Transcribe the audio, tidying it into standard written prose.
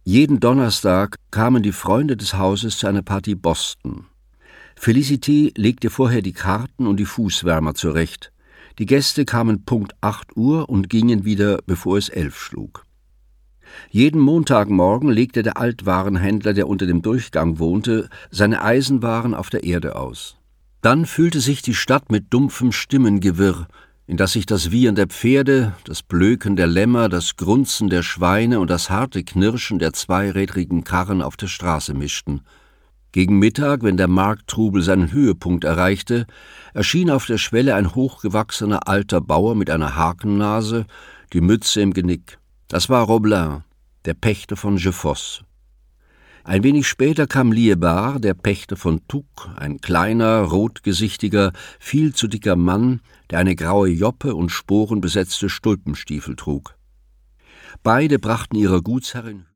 Jeden Donnerstag kamen die Freunde des Hauses zu einer Partie Boston. Felicity legte vorher die Karten und die Fußwärmer zurecht. Die Gäste kamen Punkt 8 Uhr und gingen wieder, bevor es 11 schlug. Jeden Montagmorgen legte der Altwarenhändler, der unter dem Durchgang wohnte, seine Eisenwaren auf der Erde aus. Dann füllte sich die Stadt mit dumpfem Stimmengewirr, in das sich das Wiehern der Pferde, das Blöken der Lämmer, das Grunzen der Schweine und das harte Knirschen der zweirädrigen Karren auf der Straße mischten. Gegen Mittag, wenn der Markttrubel seinen Höhepunkt erreichte, erschien auf der Schwelle ein hochgewachsener alter Bauer mit einer Hakennase, die Mütze im Genick. Das war Roblin, der Pächter von Jeufosse. Ein wenig später kam Liébar, der Pächter von Touques, ein kleiner, rotgesichtiger, viel zu dicker Mann, der eine graue Joppe und sporenbesetzte Stulpenstiefel trug. Beide brachten ihrer Gutsherrin